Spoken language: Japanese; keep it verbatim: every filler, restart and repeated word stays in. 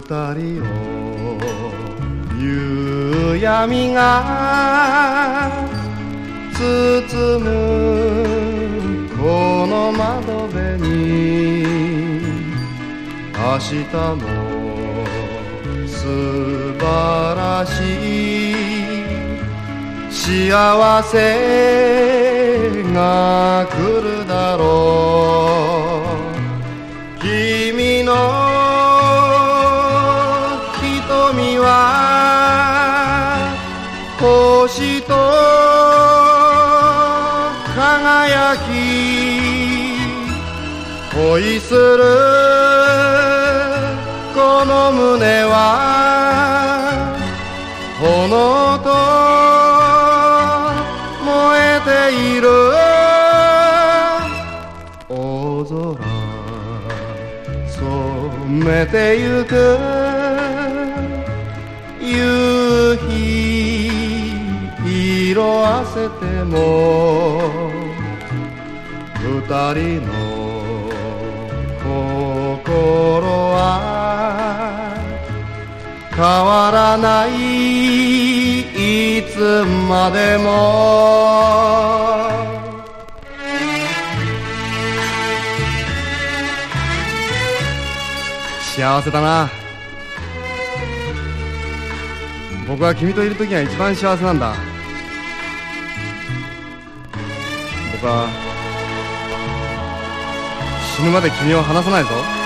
二人を夕闇が包むこの窓辺に明日も素晴らしい幸せが来るだろう。君の瞳は星と輝き恋するこの胸は炎と燃えている。大空染めてゆく夕日色あせても二人の心は変わらないいつまでも。幸せだな。僕は君といる時が一番幸せなんだ。僕は死ぬまで君を離さないぞ。